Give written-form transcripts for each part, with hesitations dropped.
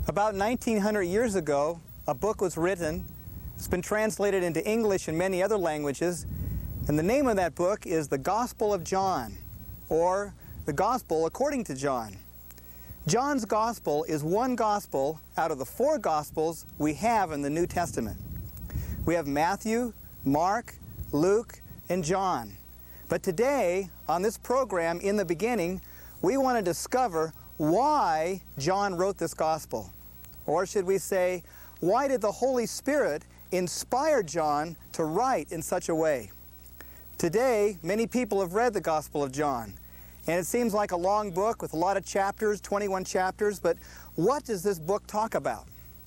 About 1900 years ago, a book was written. It's been translated into English and many other languages, and the name of that book is The Gospel of John, or The Gospel According to John. John's Gospel is one Gospel out of the 4 Gospels we have in the New Testament. We have Matthew, Mark, Luke, and John. But today, on this program, in the beginning, we want to discover why John wrote this Gospel. Or should we say, why did the Holy Spirit inspire John to write in such a way? Today, many people have read the Gospel of John, and it seems like a long book with a lot of chapters, 21 chapters, but what does this book talk about?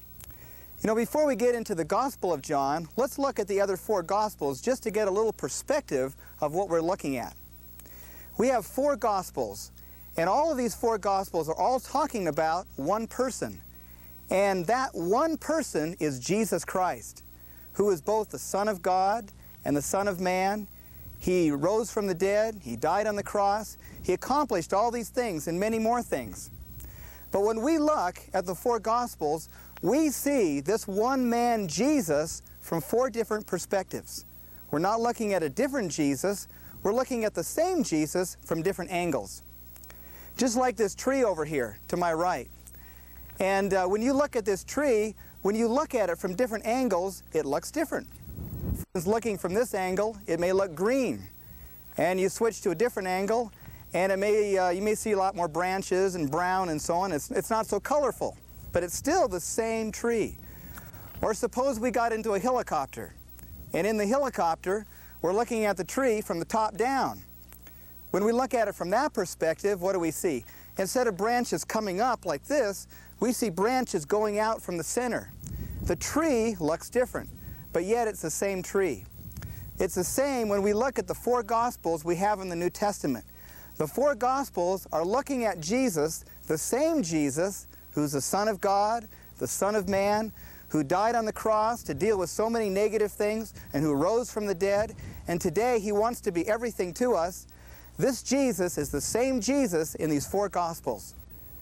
You know, before we get into the Gospel of John, let's look at the other 4 Gospels just to get a little perspective of what we're looking at. We have 4 Gospels, and all of these 4 Gospels are all talking about one person. And that one person is Jesus Christ, who is both the Son of God and the Son of Man. He rose from the dead, He died on the cross, He accomplished all these things and many more things. But when we look at the 4 Gospels, we see this one man, Jesus, from 4 different perspectives. We're not looking at a different Jesus, we're looking at the same Jesus from different angles. Just like this tree over here to my right. And when you look at this tree, when you look at it from different angles, it looks different. Looking from this angle, it may look green. And you switch to a different angle, and it may, you may see a lot more branches and brown and so on. It's not so colorful, but it's still the same tree. Or suppose we got into a helicopter, and in the helicopter, we're looking at the tree from the top down. When we look at it from that perspective, what do we see? Instead of branches coming up like this, we see branches going out from the center. The tree looks different, but yet it's the same tree. It's the same when we look at the 4 Gospels we have in the New Testament. The 4 Gospels are looking at Jesus, the same Jesus, who's the Son of God, the Son of Man, who died on the cross to deal with so many negative things, and who rose from the dead, and today He wants to be everything to us. This Jesus is the same Jesus in these 4 Gospels.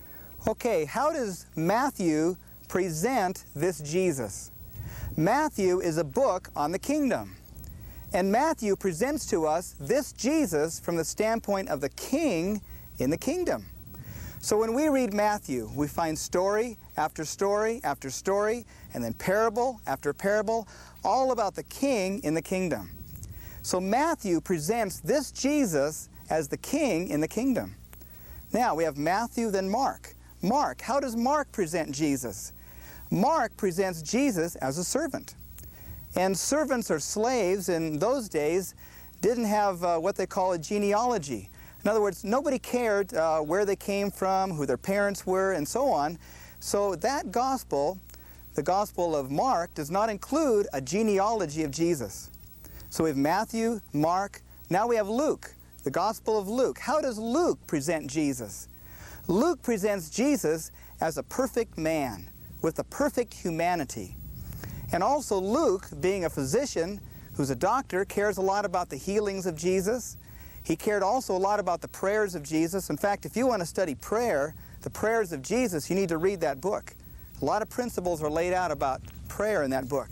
Okay, how does Matthew present this Jesus? Matthew is a book on the kingdom. And Matthew presents to us this Jesus from the standpoint of the king in the kingdom. So when we read Matthew, we find story after story after story, and then parable after parable, all about the king in the kingdom. So Matthew presents this Jesus as the king in the kingdom. Now we have Matthew, then Mark. Mark, how does Mark present Jesus? Mark presents Jesus as a servant. And servants or slaves in those days didn't have what they call a genealogy. In other words, nobody cared where they came from, who their parents were, and so on. So that gospel, the Gospel of Mark, does not include a genealogy of Jesus. So we have Matthew, Mark, now we have Luke, the Gospel of Luke. How does Luke present Jesus? Luke presents Jesus as a perfect man with a perfect humanity. And also Luke, being a physician who's a doctor, cares a lot about the healings of Jesus. He cared also a lot about the prayers of Jesus. In fact, if you want to study prayer, the prayers of Jesus, you need to read that book. A lot of principles are laid out about prayer in that book.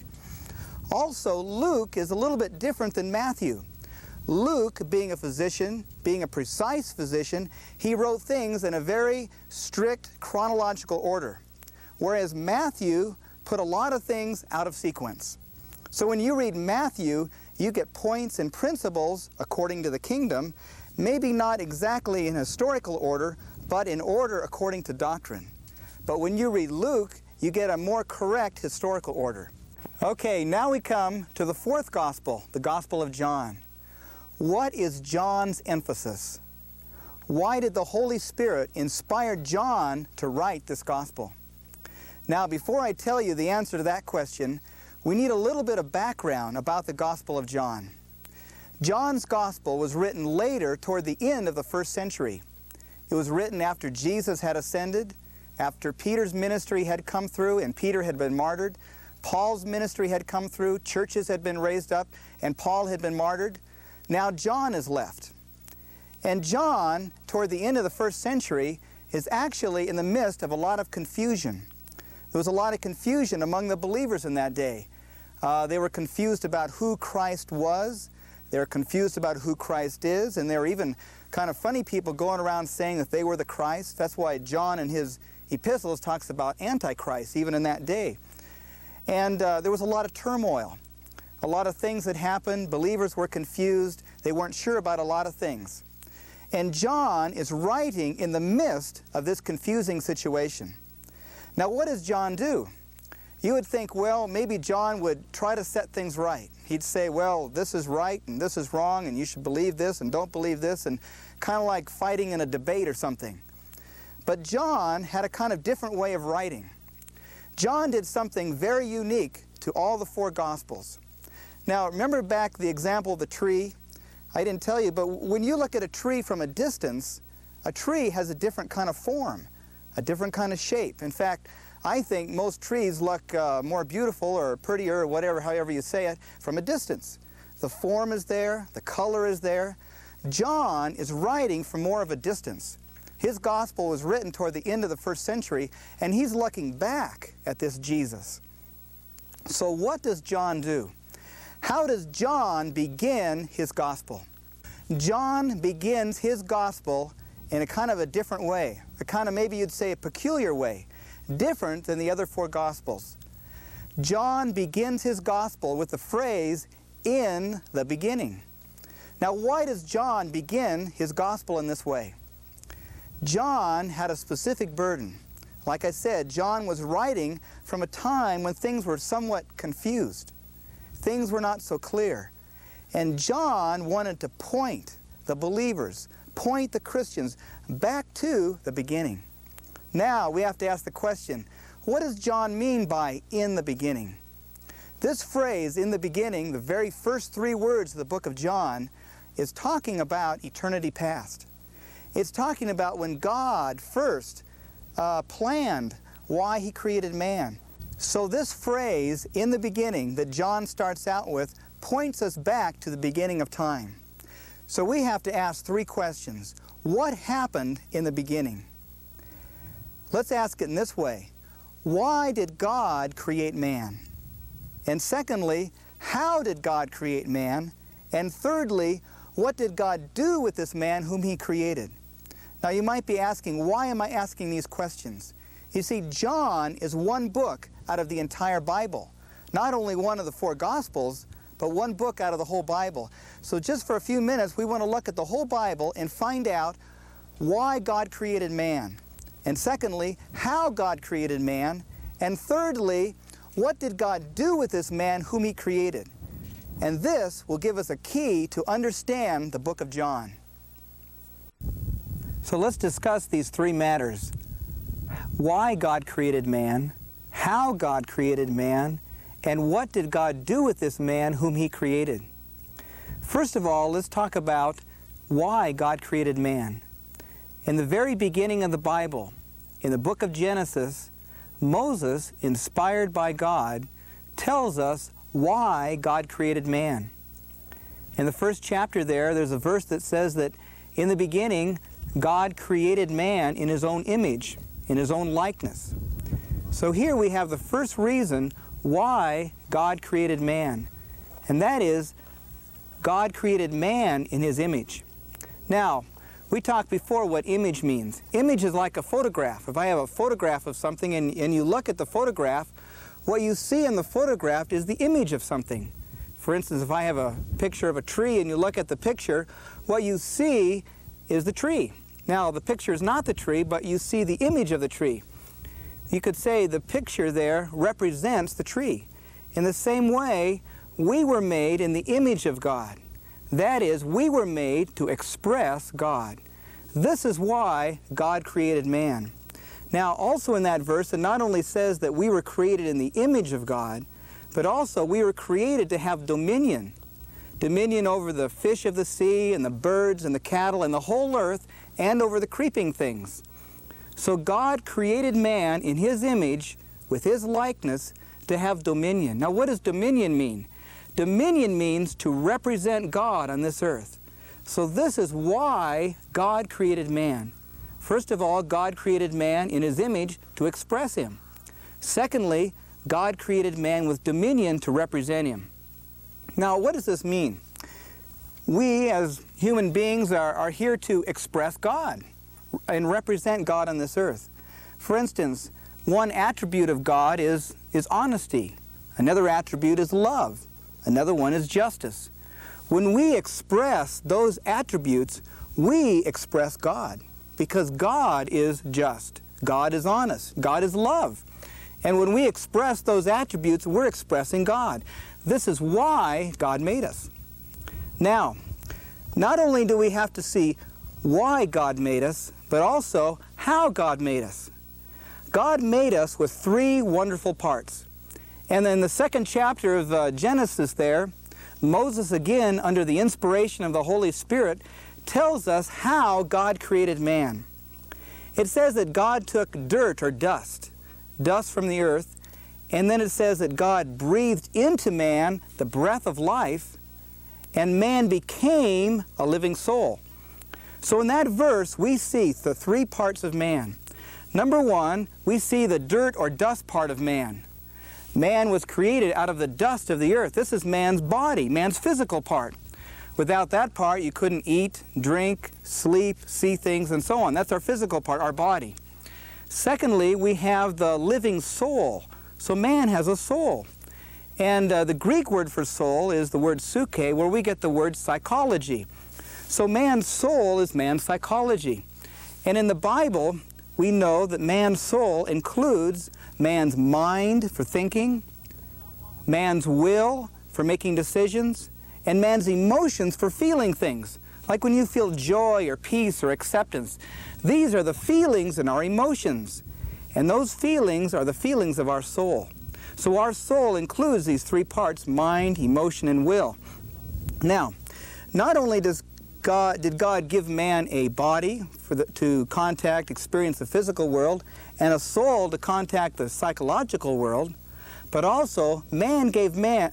Also, Luke is a little bit different than Matthew. Luke, being a physician, being a precise physician, he wrote things in a very strict chronological order, whereas Matthew put a lot of things out of sequence. So when you read Matthew, you get points and principles according to the kingdom, maybe not exactly in historical order, but in order according to doctrine. But when you read Luke, you get a more correct historical order. Okay, now we come to the 4th Gospel, the Gospel of John. What is John's emphasis? Why did the Holy Spirit inspire John to write this Gospel? Now, before I tell you the answer to that question, we need a little bit of background about the Gospel of John. John's Gospel was written later toward the end of the 1st century. It was written after Jesus had ascended, after Peter's ministry had come through and Peter had been martyred, Paul's ministry had come through, churches had been raised up, and Paul had been martyred. Now John is left. And John, toward the end of the 1st century, is actually in the midst of a lot of confusion. There was a lot of confusion among the believers in that day. They were confused about who Christ was. They were confused about who Christ is, and there were even kind of funny people going around saying that they were the Christ. That's why John in his epistles talks about Antichrist, even in that day. And there was a lot of turmoil, a lot of things that happened. Believers were confused. They weren't sure about a lot of things. And John is writing in the midst of this confusing situation. Now, what does John do? You would think, well, maybe John would try to set things right. He'd say, well, this is right and this is wrong and you should believe this and don't believe this, and kind of like fighting in a debate or something. But John had a kind of different way of writing. John did something very unique to all the four Gospels. Now, remember back the example of the tree? I didn't tell you, but when you look at a tree from a distance, a tree has a different kind of form, a different kind of shape. In fact, I think most trees look more beautiful or prettier or whatever, however you say it, from a distance. The form is there, the color is there. John is writing from more of a distance. His gospel was written toward the end of the first century, and he's looking back at this Jesus. So what does John do? How does John begin his gospel? John begins his gospel in a kind of a different way, a kind of, maybe you'd say, a peculiar way, different than the other four Gospels. John begins his gospel with the phrase, "in the beginning." Now, why does John begin his gospel in this way? John had a specific burden. Like I said, John was writing from a time when things were somewhat confused. Things were not so clear. And John wanted to point the believers, point the Christians back to the beginning. Now we have to ask the question, what does John mean by "in the beginning"? This phrase, "in the beginning," the very first three words of the book of John, is talking about eternity past. It's talking about when God first planned why he created man. So this phrase, "in the beginning," that John starts out with, points us back to the beginning of time. So we have to ask three questions. What happened in the beginning? Let's ask it in this way. Why did God create man? And secondly, how did God create man? And thirdly, what did God do with this man whom he created? Now you might be asking, why am I asking these questions? You see, John is one book out of the entire Bible. Not only one of the four Gospels, but one book out of the whole Bible. So just for a few minutes, we want to look at the whole Bible and find out why God created man. And secondly, how God created man. And thirdly, what did God do with this man whom he created? And this will give us a key to understand the book of John. So let's discuss these three matters. Why God created man, how God created man, and what did God do with this man whom he created? First of all, let's talk about why God created man. In the very beginning of the Bible, in the book of Genesis, Moses, inspired by God, tells us why God created man. In the first chapter there's a verse that says that in the beginning, God created man in his own image, in his own likeness. So here we have the first reason why God created man, and that is God created man in his image. Now, we talked before what image means. Image is like a photograph. If I have a photograph of something and you look at the photograph, what you see in the photograph is the image of something. For instance, if I have a picture of a tree and you look at the picture, what you see is the tree. Now, the picture is not the tree, but you see the image of the tree. You could say the picture there represents the tree. In the same way, we were made in the image of God. That is, we were made to express God. This is why God created man. Now, also in that verse, it not only says that we were created in the image of God, but also we were created to have dominion. Dominion over the fish of the sea and the birds and the cattle and the whole earth and over the creeping things. So God created man in his image with his likeness to have dominion. Now, what does dominion mean? Dominion means to represent God on this earth. So this is why God created man. First of all, God created man in his image to express him. Secondly, God created man with dominion to represent him. Now, what does this mean? We, as human beings, are here to express God and represent God on this earth. For instance, one attribute of God is honesty. Another attribute is love. Another one is justice. When we express those attributes, we express God, because God is just, God is honest, God is love. And when we express those attributes, we're expressing God. This is why God made us. Now, not only do we have to see why God made us, but also how God made us. God made us with three wonderful parts. And in the second chapter of Genesis there, Moses, again, under the inspiration of the Holy Spirit, tells us how God created man. It says that God took dirt or dust from the earth, and then it says that God breathed into man the breath of life, and man became a living soul. So in that verse, we see the three parts of man. Number one, we see the dirt or dust part of man. Man was created out of the dust of the earth. This is man's body, man's physical part. Without that part, you couldn't eat, drink, sleep, see things, and so on. That's our physical part, our body. Secondly, we have the living soul. So man has a soul. And the Greek word for soul is the word psyche, where we get the word psychology. So man's soul is man's psychology. And in the Bible, we know that man's soul includes man's mind for thinking, man's will for making decisions, and man's emotions for feeling things. Like when you feel joy or peace or acceptance. These are the feelings and our emotions. And those feelings are the feelings of our soul. So our soul includes these three parts: mind, emotion, and will. Now, not only did God give man a body to contact, experience the physical world, and a soul to contact the psychological world, but also God gave man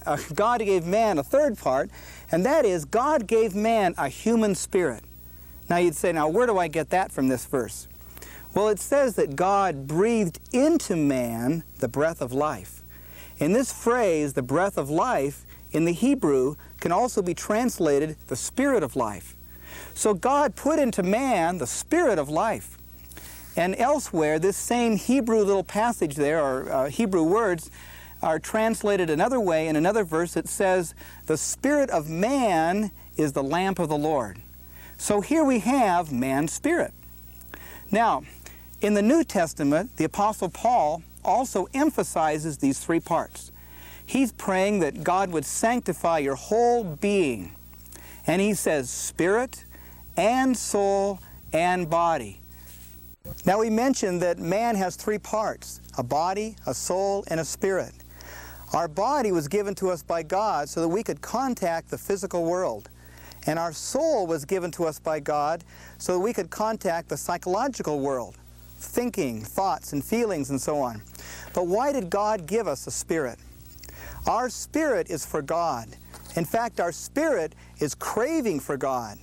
a third part, and that is God gave man a human spirit. Now you'd say, now where do I get that from this verse? Well, it says that God breathed into man the breath of life. In this phrase, the breath of life, in the Hebrew, can also be translated the spirit of life. So God put into man the spirit of life. And elsewhere, this same Hebrew little passage there, or Hebrew words, are translated another way. In another verse, it says, the spirit of man is the lamp of the Lord. So here we have man's spirit. Now, in the New Testament, the Apostle Paul also emphasizes these three parts. He's praying that God would sanctify your whole being. And he says spirit and soul and body. Now we mentioned that man has three parts: a body, a soul, and a spirit. Our body was given to us by God so that we could contact the physical world. And our soul was given to us by God so that we could contact the psychological world, thinking, thoughts, and feelings, and so on. But why did God give us a spirit? Our spirit is for God. In fact, our spirit is craving for God.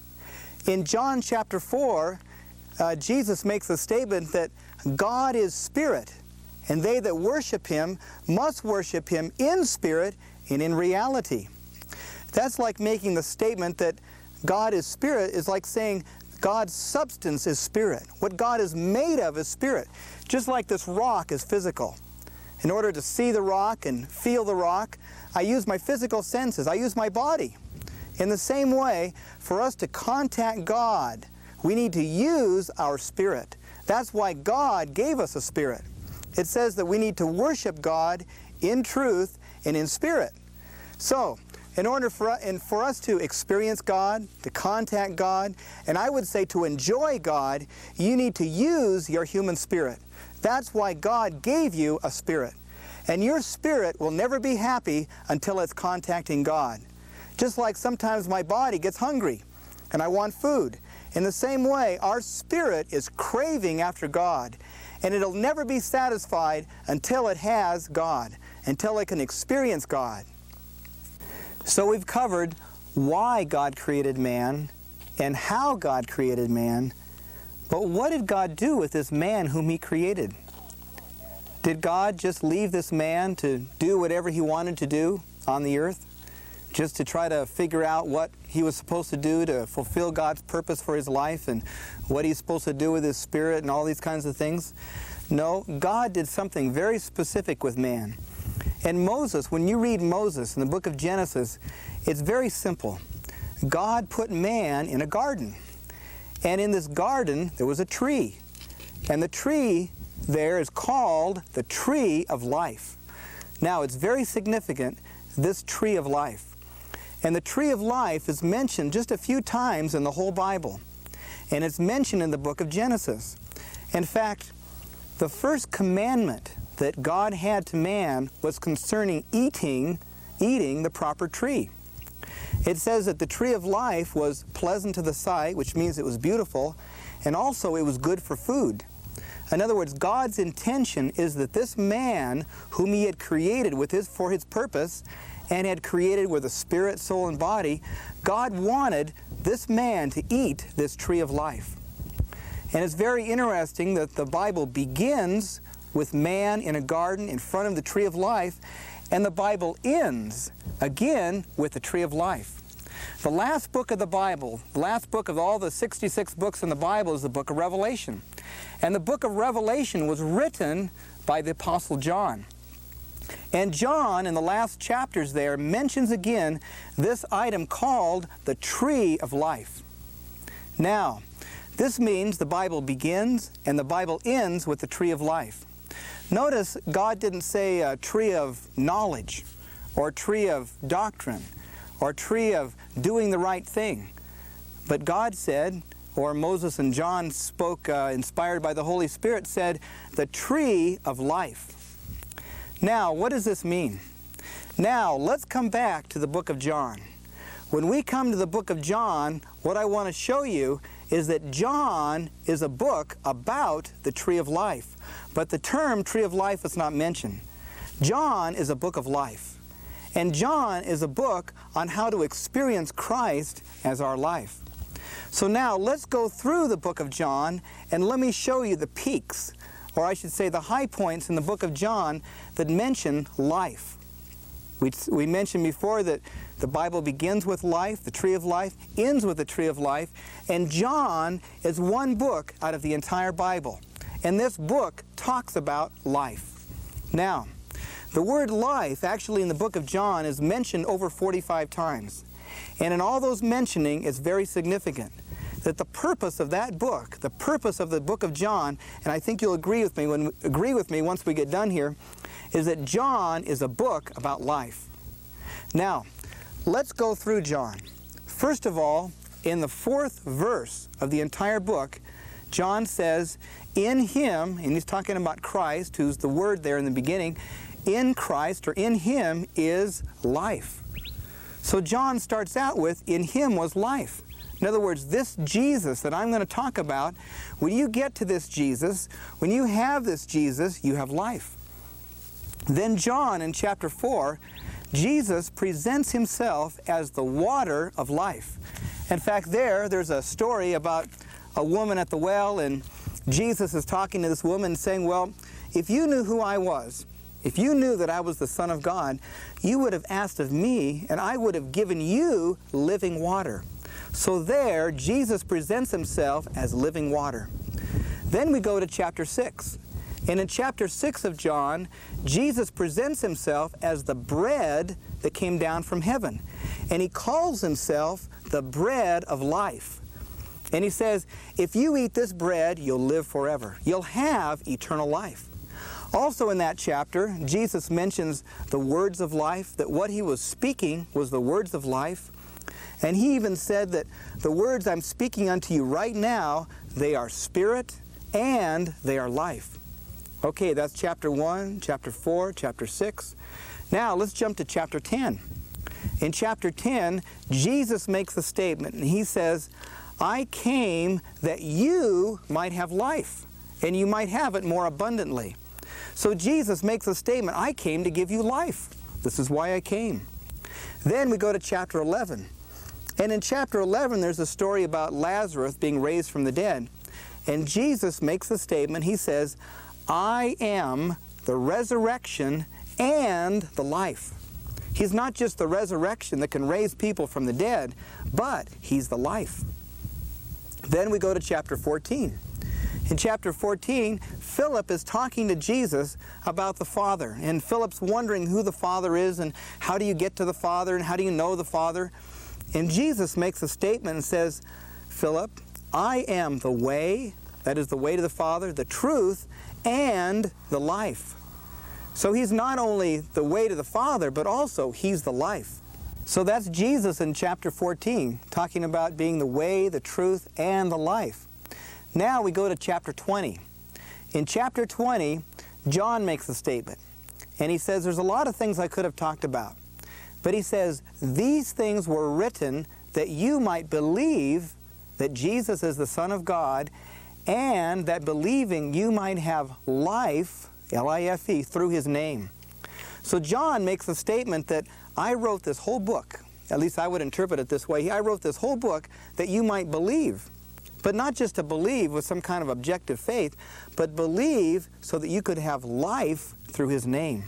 In John chapter 4, Jesus makes a statement that God is spirit, and they that worship him must worship him in spirit and in reality. That's like making the statement that God is spirit is like saying God's substance is spirit. What God is made of is spirit. Just like this rock is physical. In order to see the rock and feel the rock, I use my physical senses. I use my body. In the same way, for us to contact God, we need to use our spirit. That's why God gave us a spirit. It says that we need to worship God in truth and in spirit. So, in order for us to experience God, to contact God, and I would say to enjoy God, you need to use your human spirit. That's why God gave you a spirit. And your spirit will never be happy until it's contacting God. Just like sometimes my body gets hungry and I want food. In the same way, our spirit is craving after God. And it'll never be satisfied until it has God, until it can experience God. So we've covered why God created man and how God created man. But what did God do with this man whom he created? Did God just leave this man to do whatever he wanted to do on the earth? Just to try to figure out what he was supposed to do to fulfill God's purpose for his life and what he's supposed to do with his spirit and all these kinds of things? No, God did something very specific with man. And Moses, when you read Moses in the book of Genesis, it's very simple. God put man in a garden. And in this garden, there was a tree. And the tree there is called the tree of life. Now, it's very significant, this tree of life. And the tree of life is mentioned just a few times in the whole Bible. And it's mentioned in the book of Genesis. In fact, the first commandment that God had to man was concerning eating the proper tree. It says that the tree of life was pleasant to the sight, which means it was beautiful, and also it was good for food. In other words, God's intention is that this man, whom he had created for his purpose, and had created with a spirit, soul, and body, God wanted this man to eat this tree of life. And it's very interesting that the Bible begins with man in a garden in front of the tree of life, and the Bible ends again with the tree of life. The last book of the Bible, the last book of all the 66 books in the Bible, is the book of Revelation. And the book of Revelation was written by the Apostle John. And John, in the last chapters there, mentions again this item called the tree of life. Now, this means the Bible begins and the Bible ends with the tree of life. Notice God didn't say a tree of knowledge or a tree of doctrine or a tree of doing the right thing. But God said, or Moses and John spoke, inspired by the Holy Spirit, said, the tree of life. Now, what does this mean? Now, let's come back to the book of John. When we come to the book of John, what I want to show you is that John is a book about the tree of life. But the term tree of life is not mentioned. John is a book of life. And John is a book on how to experience Christ as our life. So now let's go through the book of John and let me show you the peaks, or I should say the high points in the book of John that mention life. We mentioned before that the Bible begins with life, the tree of life, ends with the tree of life, and John is one book out of the entire Bible. And this book talks about life. Now, the word life actually in the book of John is mentioned over 45 times. And in all those mentioning, it's very significant that the purpose of that book, the purpose of the book of John, and I think you'll agree with me once we get done here, is that John is a book about life. Now, let's go through John. First of all, in the 4th verse of the entire book, John says, in him, and he's talking about Christ, who's the word there in the beginning, in Christ, or in him, is life. So John starts out with, in him was life. In other words, this Jesus that I'm going to talk about, when you get to this Jesus, when you have this Jesus, you have life. Then John, in chapter 4, Jesus presents himself as the water of life. In fact, there's a story about a woman at the well, and Jesus is talking to this woman saying, well, if you knew who I was, if you knew that I was the Son of God, you would have asked of me, and I would have given you living water. So there, Jesus presents himself as living water. Then we go to chapter 6. And in chapter 6 of John, Jesus presents himself as the bread that came down from heaven. And he calls himself the bread of life. And he says, if you eat this bread, you'll live forever. You'll have eternal life. Also in that chapter, Jesus mentions the words of life, that what he was speaking was the words of life. And he even said that the words I'm speaking unto you right now, they are spirit and they are life. Okay, that's chapter 1, chapter 4, chapter 6. Now let's jump to chapter 10. In chapter 10, Jesus makes a statement, and he says, I came that you might have life, and you might have it more abundantly. So Jesus makes a statement, I came to give you life. This is why I came. Then we go to chapter 11. And in chapter 11, there's a story about Lazarus being raised from the dead. And Jesus makes a statement. He says, I am the resurrection and the life. He's not just the resurrection that can raise people from the dead, but He's the life. Then we go to chapter 14. In chapter 14, Philip is talking to Jesus about the Father, and Philip's wondering who the Father is and how do you get to the Father and how do you know the Father. And Jesus makes a statement and says, Philip, I am the way, that is the way to the Father, the truth, and the life. So He's not only the way to the Father, but also He's the life. So that's Jesus in chapter 14, talking about being the way, the truth, and the life. Now we go to chapter 20. In chapter 20, John makes a statement, and he says, there's a lot of things I could have talked about, but he says, these things were written that you might believe that Jesus is the Son of God, and that believing you might have life, L-I-F-E, through His name. So John makes a statement that I wrote this whole book, at least I would interpret it this way, I wrote this whole book that you might believe. But not just to believe with some kind of objective faith, but believe so that you could have life through His name.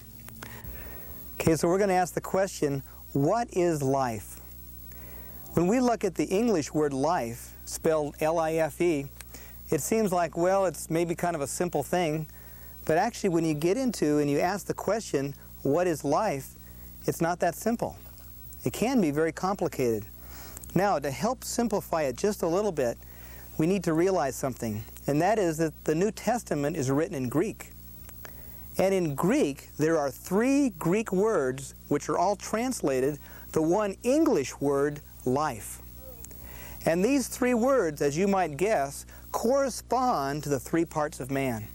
Okay, so we're going to ask the question, what is life? When we look at the English word life, spelled L-I-F-E, it seems like, well, it's maybe kind of a simple thing, but actually when you get into and you ask the question, what is life, it's not that simple. It can be very complicated. Now, to help simplify it just a little bit, we need to realize something, and that is that the New Testament is written in Greek. And in Greek, there are 3 Greek words which are all translated the one English word, life. And these 3 words, as you might guess, correspond to the 3 parts of man.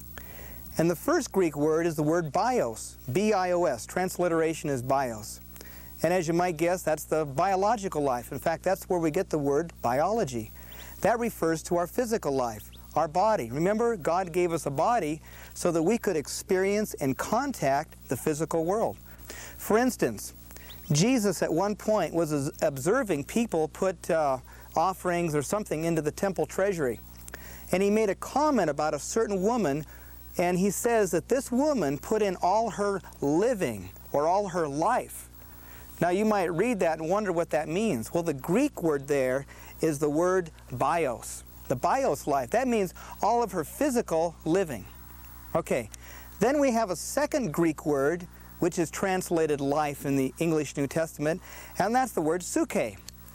And the first Greek word is the word bios, B-I-O-S. Transliteration is bios. And as you might guess, that's the biological life. In fact, that's where we get the word biology. That refers to our physical life, our body. Remember, God gave us a body so that we could experience and contact the physical world. For instance, Jesus at one point was observing people put offerings or something into the temple treasury. And He made a comment about a certain woman, and He says that this woman put in all her living or all her life. Now you might read that and wonder what that means. Well, the Greek word there is the word bios, the bios life. That means all of her physical living. Okay, then we have a second Greek word which is translated life in the English New Testament, and that's the word psuche.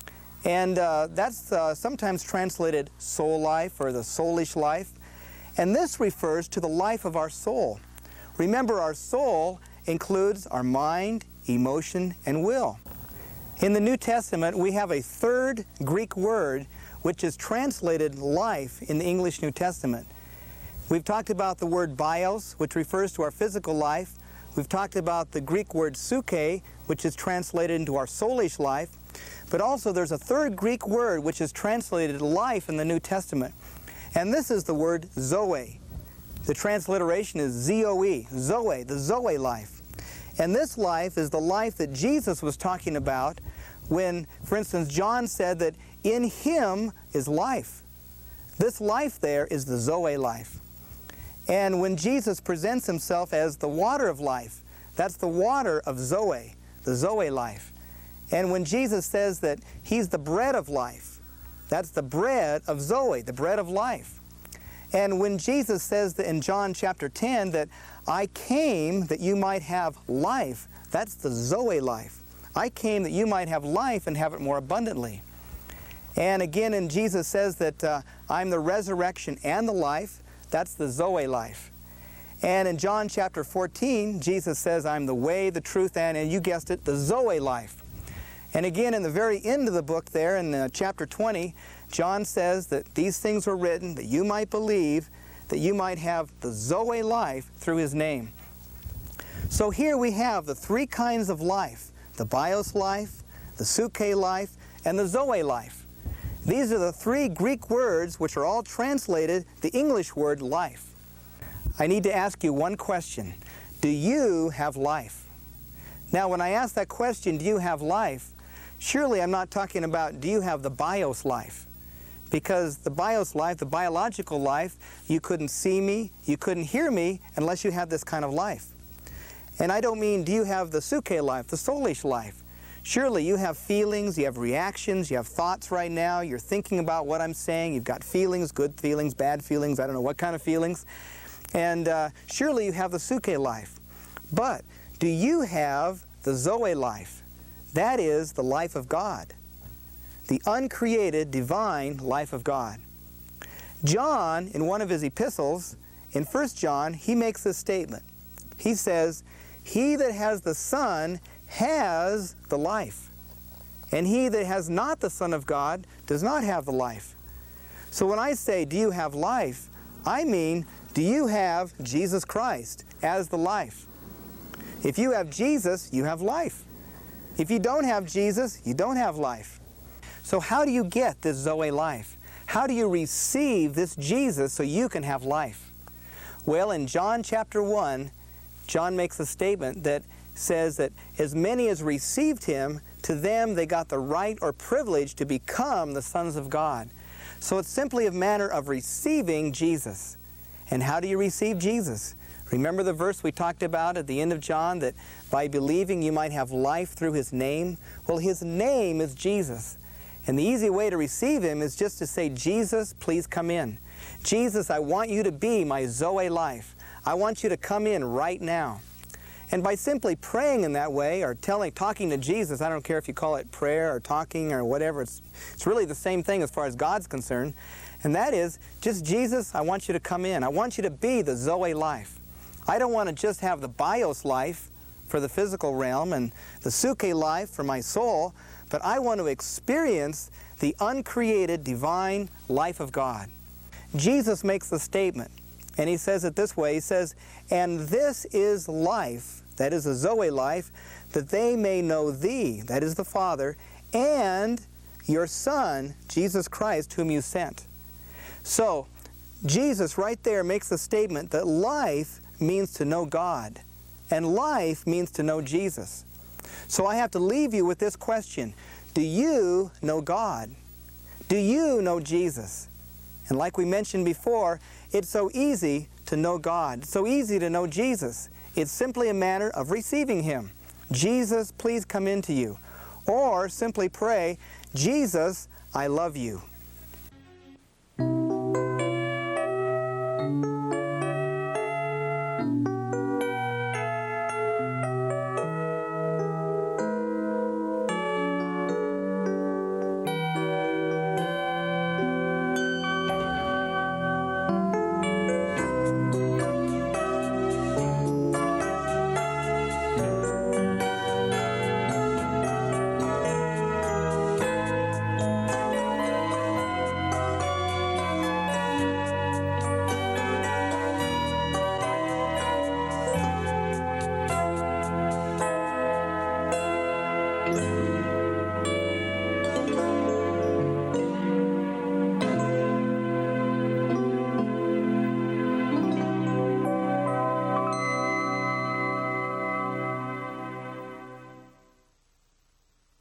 And that's sometimes translated soul life or the soulish life. And this refers to the life of our soul. Remember, our soul includes our mind, emotion, and will. In the New Testament, we have a third Greek word which is translated life in the English New Testament. We've talked about the word bios, which refers to our physical life. We've talked about the Greek word psuche, which is translated into our soulish life. But also there's a third Greek word which is translated life in the New Testament. And this is the word zoe. The transliteration is Z-O-E, zoe, the zoe life. And this life is the life that Jesus was talking about when, for instance, John said that in Him is life. This life there is the zoe life. And when Jesus presents Himself as the water of life, that's the water of zoe, the zoe life. And when Jesus says that He's the bread of life, that's the bread of zoe, the bread of life. And when Jesus says that in John chapter 10 that I came that you might have life, that's the zoe life. I came that you might have life and have it more abundantly. And again, and Jesus says that I'm the resurrection and the life, that's the zoe life. And in John chapter 14, Jesus says I'm the way, the truth, and you guessed it, the zoe life. And again, in the very end of the book there, in chapter 20, John says that these things were written that you might believe, that you might have the zoe life through His name. So here we have the 3 kinds of life, the bios life, the psuche life, and the zoe life. These are the 3 Greek words which are all translated the English word life. I need to ask you one question. Do you have life? Now, when I ask that question, do you have life, surely I'm not talking about do you have the bios life. Because the bios life, the biological life, you couldn't see me, you couldn't hear me unless you had this kind of life. And I don't mean, do you have the suke life, the soulish life? Surely you have feelings, you have reactions, you have thoughts right now, you're thinking about what I'm saying, you've got feelings, good feelings, bad feelings, I don't know what kind of feelings. And surely you have the suke life. But do you have the zoe life? That is the life of God. The uncreated, divine life of God. John, in one of his epistles, in 1 John, he makes this statement. He says, "He that has the Son has the life, and he that has not the Son of God does not have the life." So when I say, do you have life, I mean, do you have Jesus Christ as the life? If you have Jesus, you have life. If you don't have Jesus, you don't have life. So how do you get this Zoe life? How do you receive this Jesus so you can have life? Well, in John chapter 1, John makes a statement that says that as many as received him, to them they got the right or privilege to become the sons of God. So it's simply a matter of receiving Jesus. And how do you receive Jesus? Remember the verse we talked about at the end of John, that by believing you might have life through his name? Well, his name is Jesus. And the easy way to receive him is just to say, "Jesus, please come in. Jesus, I want you to be my Zoe life. I want you to come in right now." And by simply praying in that way, or talking to Jesus, I don't care if you call it prayer or talking or whatever, it's really the same thing as far as God's concerned. And that is, just Jesus, I want you to come in. I want you to be the Zoe life. I don't want to just have the bios life for the physical realm and the suke life for my soul, but I want to experience the uncreated divine life of God. Jesus makes the statement, and he says it this way. He says, "And this is life," that is the Zoe life, "that they may know thee," that is the Father, "and your Son, Jesus Christ, whom you sent." So, Jesus right there makes the statement that life means to know God, and life means to know Jesus. So I have to leave you with this question. Do you know God? Do you know Jesus? And like we mentioned before, it's so easy to know God. It's so easy to know Jesus. It's simply a matter of receiving him. "Jesus, please come into you." Or simply pray, "Jesus, I love you."